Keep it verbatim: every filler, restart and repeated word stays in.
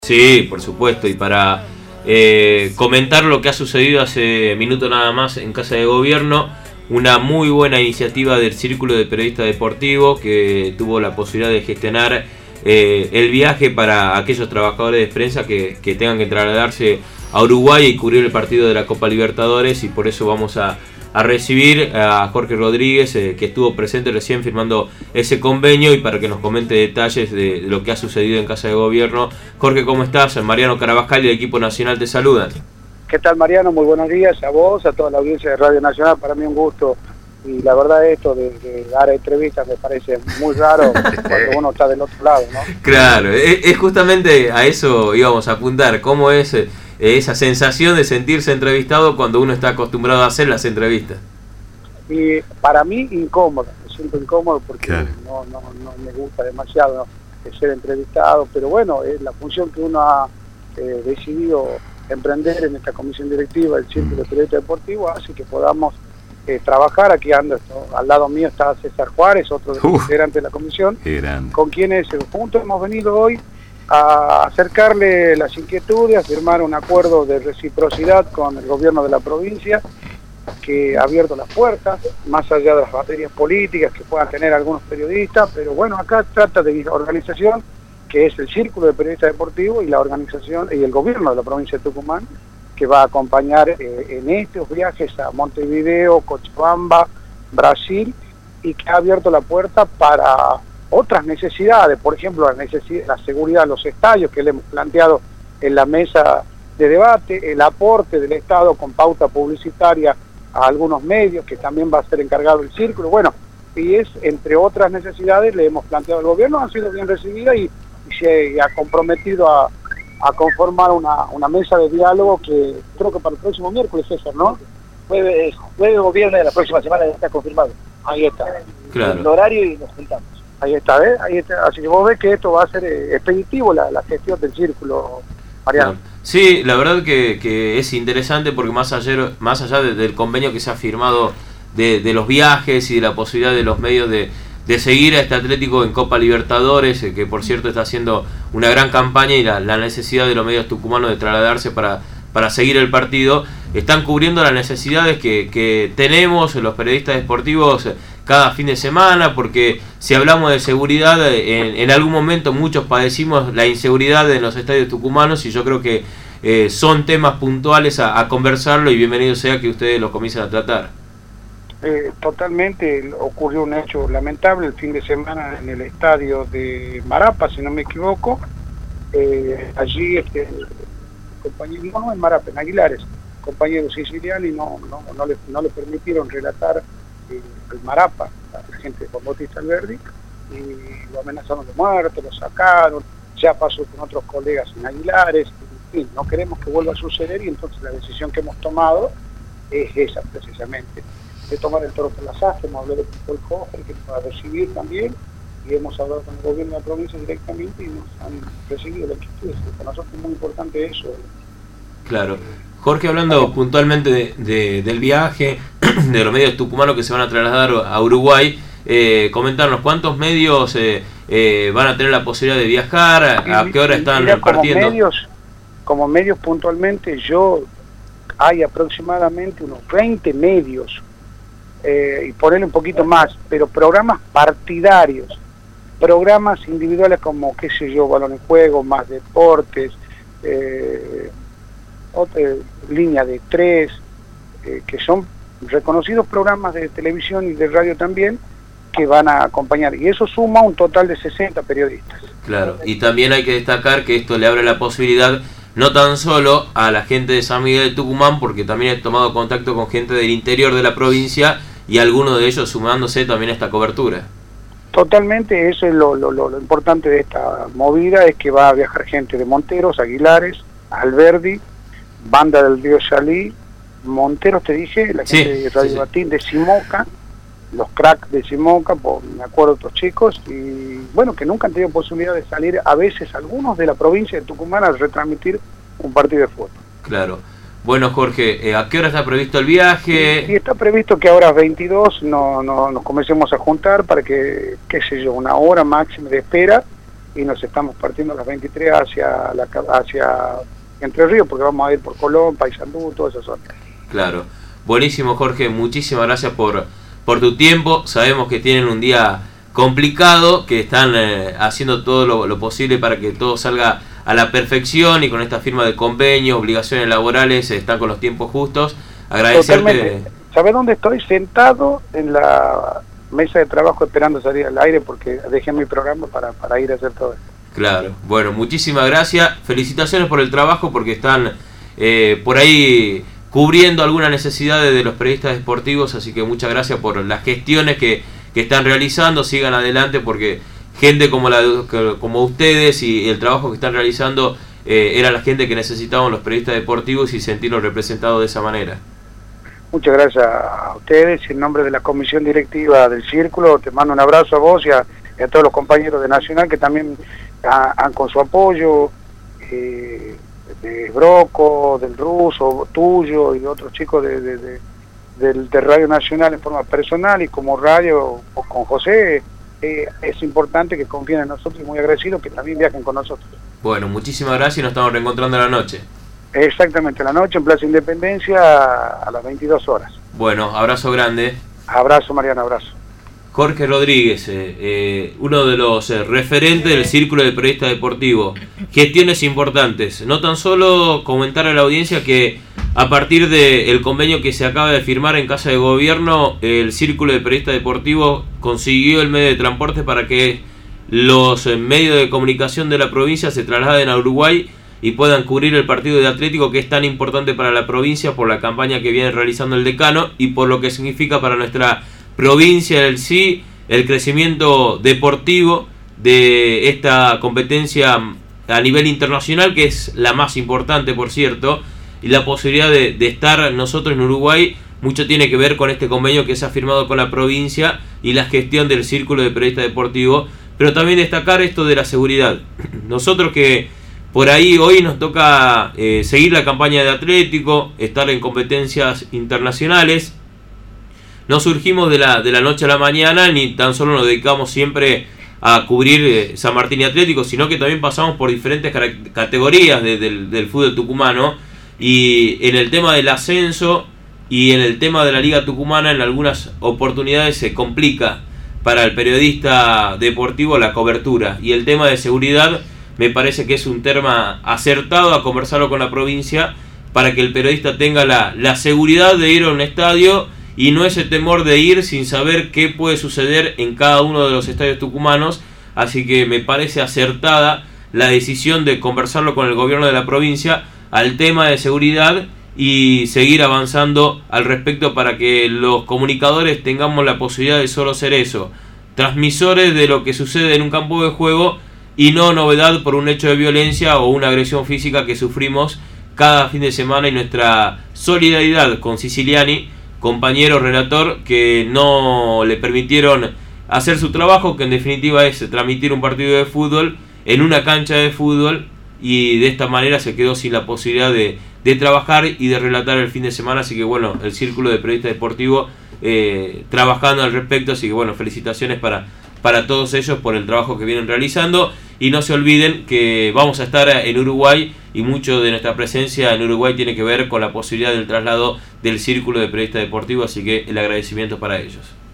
Sí, por supuesto, y para eh, comentar lo que ha sucedido hace minutos nada más en Casa de Gobierno, una muy buena iniciativa del Círculo de Periodistas Deportivos que tuvo la posibilidad de gestionar eh, el viaje para aquellos trabajadores de prensa que, que tengan que trasladarse a Uruguay y cubrir el partido de la Copa Libertadores, y por eso vamos a, a recibir a Jorge Rodríguez, eh, que estuvo presente recién firmando ese convenio, y para que nos comente detalles de, de lo que ha sucedido en Casa de Gobierno. Jorge, ¿cómo estás? Mariano Carabajal y el equipo nacional te saludan. ¿Qué tal, Mariano? Muy buenos días a vos, a toda la audiencia de Radio Nacional. Para mí un gusto, y la verdad esto de, de dar entrevistas me parece muy raro cuando uno está del otro lado, ¿no? Claro, es, es justamente a eso íbamos a apuntar. ¿Cómo es eh, esa sensación de sentirse entrevistado cuando uno está acostumbrado a hacer las entrevistas? Y para mí incómodo, me siento incómodo porque claro. no, no, no me gusta demasiado, ¿no?, ser entrevistado, pero bueno, es la función que uno ha eh, decidido emprender en esta comisión directiva del Círculo de Periodistas Deportivos, hace que podamos eh, trabajar. Aquí ando, esto, al lado mío está César Juárez, otro de los integrantes de la comisión, con quienes eh, juntos hemos venido hoy a acercarle las inquietudes, a firmar un acuerdo de reciprocidad con el gobierno de la provincia, que ha abierto las puertas, más allá de las materias políticas que puedan tener algunos periodistas, pero bueno, acá trata de organización, que es el Círculo de Periodistas Deportivos y la organización y el gobierno de la provincia de Tucumán, que va a acompañar eh, en estos viajes a Montevideo, Cochabamba, Brasil, y que ha abierto la puerta para otras necesidades, por ejemplo la, necesidad, la seguridad de los estadios, que le hemos planteado en la mesa de debate, el aporte del Estado con pauta publicitaria a algunos medios, que también va a ser encargado el Círculo. Bueno, y es, entre otras necesidades, le hemos planteado al gobierno, han sido bien recibidas, y, y se ha comprometido a, a conformar una, una mesa de diálogo que creo que para el próximo miércoles, César, ¿no? Jueves, jueves o viernes de la próxima semana ya está confirmado. Ahí está. Claro. El horario y nos juntamos. Ahí está, ¿eh? Ahí está. Así que vos ves que esto va a ser eh, expeditivo, la, la gestión del Círculo, Mariano. Claro. Sí, la verdad que, que es interesante, porque más allá, más allá de, del convenio que se ha firmado de, de los viajes y de la posibilidad de los medios de, de seguir a este Atlético en Copa Libertadores, eh, que por cierto está haciendo una gran campaña, y la, la necesidad de los medios tucumanos de trasladarse para, para seguir el partido, están cubriendo las necesidades que, que tenemos los periodistas deportivos cada fin de semana, porque si hablamos de seguridad, en, en algún momento muchos padecimos la inseguridad en los estadios tucumanos, y yo creo que eh, son temas puntuales a, a conversarlo, y bienvenido sea que ustedes los comiencen a tratar. Eh, totalmente. Ocurrió un hecho lamentable el fin de semana en el estadio de Marapa, si no me equivoco. Eh, allí este compañero, no, no en Marapa, en Aguilares, compañero siciliano, y no, no, no, le, no le permitieron relatar eh, el Marapa a la gente de Juan Bautista Alberdi, y lo amenazaron de muerte, lo sacaron. Ya pasó con otros colegas en Aguilares. En fin, no queremos que vuelva a suceder, y entonces la decisión que hemos tomado es esa, precisamente, de tomar el toro por las astas. Hemos hablado con el Jorge, que nos va a recibir también, y hemos hablado con el gobierno de la provincia directamente, y nos han recibido la inquietud. Para nosotros es muy importante eso. Claro. Jorge, hablando ah, puntualmente de, de, del viaje, de los medios tucumanos que se van a trasladar a Uruguay, eh, comentarnos cuántos medios eh, eh, van a tener la posibilidad de viajar, a, a qué hora están Mira, partiendo. Como medios, como medios puntualmente, yo hay aproximadamente unos veinte medios, Eh, y ponerle un poquito más, pero programas partidarios, programas individuales como, qué sé yo, balón en juego, más deportes, eh, otra, línea de tres, eh, que son reconocidos programas de televisión y de radio también, que van a acompañar, y eso suma un total de sesenta periodistas. Claro, y también hay que destacar que esto le abre la posibilidad no tan solo a la gente de San Miguel de Tucumán, porque también he tomado contacto con gente del interior de la provincia, y algunos de ellos sumándose también a esta cobertura. Totalmente, eso es lo, lo, lo importante de esta movida, es que va a viajar gente de Monteros, Aguilares, Alberdi, Banda del Río Salí, Monteros te dije, la gente sí, de Radio sí, Batín, de Simoca, los cracks de Simoca, por, me acuerdo de estos chicos, y bueno, que nunca han tenido posibilidad de salir, a veces algunos de la provincia de Tucumán, a retransmitir un partido de fútbol. Claro. Bueno, Jorge, eh, ¿a qué hora está previsto el viaje? Y, y está previsto que ahora a veintidós no, no, nos comencemos a juntar para que, qué sé yo, una hora máxima de espera, y nos estamos partiendo a las veintitrés hacia, la, hacia Entre Ríos, porque vamos a ir por Colón, Paysandú, toda esa zona. Claro. Buenísimo, Jorge, muchísimas gracias por, por tu tiempo. Sabemos que tienen un día complicado, que están eh, haciendo todo lo, lo posible para que todo salga a la perfección, y con esta firma de convenio, obligaciones laborales, están con los tiempos justos. Agradecerte. ¿Sabes dónde estoy? Sentado en la mesa de trabajo esperando salir al aire, porque dejé mi programa para, para ir a hacer todo esto. Claro, bueno, muchísimas gracias. Felicitaciones por el trabajo, porque están eh, por ahí cubriendo algunas necesidades de los periodistas deportivos, así que muchas gracias por las gestiones que, que están realizando. Sigan adelante, porque gente como la como ustedes y el trabajo que están realizando eh, era la gente que necesitaban los periodistas deportivos, y sentirlos representados de esa manera. Muchas gracias a ustedes, y en nombre de la comisión directiva del Círculo te mando un abrazo a vos y a, y a todos los compañeros de Nacional que también han con su apoyo, eh, de Broco, del Ruso, tuyo y de otros chicos de, de, de, de, de Radio Nacional en forma personal, y como radio con José. Eh, es importante que confíen en nosotros, y muy agradecidos que también viajen con nosotros. Bueno, muchísimas gracias, y nos estamos reencontrando en la noche. Exactamente, la noche en Plaza Independencia a las veintidós horas. Bueno, abrazo grande. Abrazo, Mariano, abrazo. Jorge Rodríguez, eh, eh, uno de los eh, referentes del Círculo de Periodistas Deportivos. Gestiones importantes. No tan solo comentar a la audiencia que a partir del convenio que se acaba de firmar en Casa de Gobierno, el Círculo de Periodistas Deportivos consiguió el medio de transporte para que los eh, medios de comunicación de la provincia se trasladen a Uruguay y puedan cubrir el partido de Atlético, que es tan importante para la provincia por la campaña que viene realizando el decano y por lo que significa para nuestra provincia el sí, el crecimiento deportivo de esta competencia a nivel internacional, que es la más importante, por cierto, y la posibilidad de, de estar nosotros en Uruguay. Mucho tiene que ver con este convenio que se ha firmado con la provincia y la gestión del Círculo de Periodistas Deportivos, pero también destacar esto de la seguridad. Nosotros que por ahí hoy nos toca eh, seguir la campaña de Atlético, estar en competencias internacionales. No surgimos de la, de la noche a la mañana, ni tan solo nos dedicamos siempre a cubrir eh, San Martín y Atlético, sino que también pasamos por diferentes categorías de, de, del fútbol tucumano, y en el tema del ascenso y en el tema de la Liga Tucumana en algunas oportunidades se complica para el periodista deportivo la cobertura, y el tema de seguridad me parece que es un tema acertado a conversarlo con la provincia para que el periodista tenga la, la seguridad de ir a un estadio y no ese temor de ir sin saber qué puede suceder en cada uno de los estadios tucumanos. Así que me parece acertada la decisión de conversarlo con el gobierno de la provincia al tema de seguridad y seguir avanzando al respecto para que los comunicadores tengamos la posibilidad de solo ser eso, transmisores de lo que sucede en un campo de juego, y no novedad por un hecho de violencia o una agresión física que sufrimos cada fin de semana. Y nuestra solidaridad con Siciliani, compañero relator, que no le permitieron hacer su trabajo, que en definitiva es transmitir un partido de fútbol en una cancha de fútbol, y de esta manera se quedó sin la posibilidad de, de trabajar y de relatar el fin de semana. Así que bueno, el Círculo de Periodistas Deportivos eh, trabajando al respecto, así que bueno, felicitaciones para, para todos ellos por el trabajo que vienen realizando. Y no se olviden que vamos a estar en Uruguay, y mucho de nuestra presencia en Uruguay tiene que ver con la posibilidad del traslado del Círculo de Periodistas Deportivos, así que el agradecimiento para ellos.